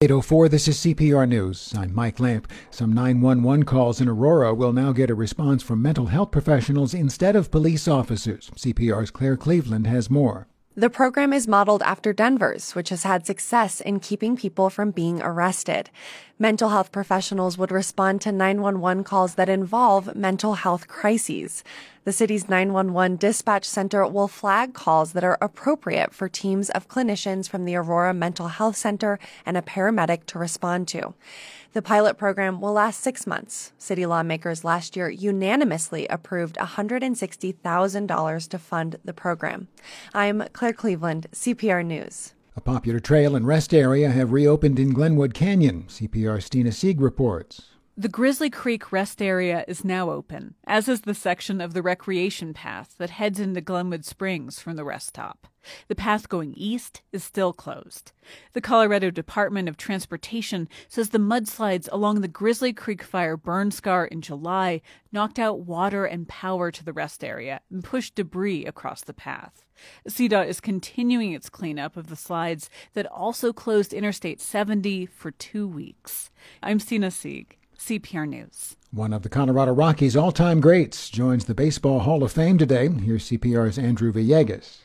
8:04, this is CPR News. I'm Mike Lamp. Some 911 calls in Aurora will now get a response from mental health professionals instead of police officers. CPR's Claire Cleveland has more. The program is modeled after Denver's, which has had success in keeping people from being arrested. Mental health professionals would respond to 911 calls that involve mental health crises. The city's 911 dispatch center will flag calls that are appropriate for teams of clinicians from the Aurora Mental Health Center and a paramedic to respond to. The pilot program will last 6 months. City lawmakers last year unanimously approved $160,000 to fund the program. I'm Claire Cleveland, CPR News. A popular trail and rest area have reopened in Glenwood Canyon. CPR's Stina Sieg reports. The Grizzly Creek Rest Area is now open, as is the section of the recreation path that heads into Glenwood Springs from the rest stop. The path going east is still closed. The Colorado Department of Transportation says the mudslides along the Grizzly Creek Fire burn scar in July knocked out water and power to the rest area and pushed debris across the path. CDOT is continuing its cleanup of the slides that also closed Interstate 70 for 2 weeks. I'm Stina Sieg, CPR News. One of the Colorado Rockies' all-time greats joins the Baseball Hall of Fame today. Here's CPR's Andrew Villegas.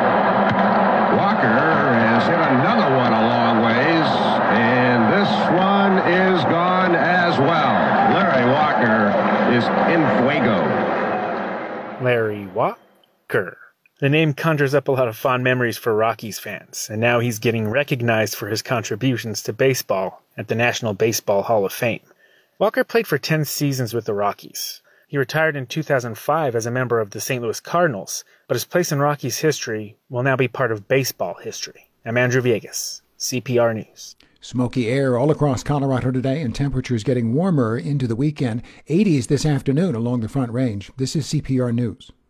Walker has hit another one a long ways, and this one is gone as well. Larry Walker is in fuego. Larry Walker. The name conjures up a lot of fond memories for Rockies fans, and now he's getting recognized for his contributions to baseball at the National Baseball Hall of Fame. Walker played for 10 seasons with the Rockies. He retired in 2005 as a member of the St. Louis Cardinals, but his place in Rockies history will now be part of baseball history. I'm Andrew Villegas, CPR News. Smoky air all across Colorado today and temperatures getting warmer into the weekend. 80s this afternoon along the Front Range. This is CPR News.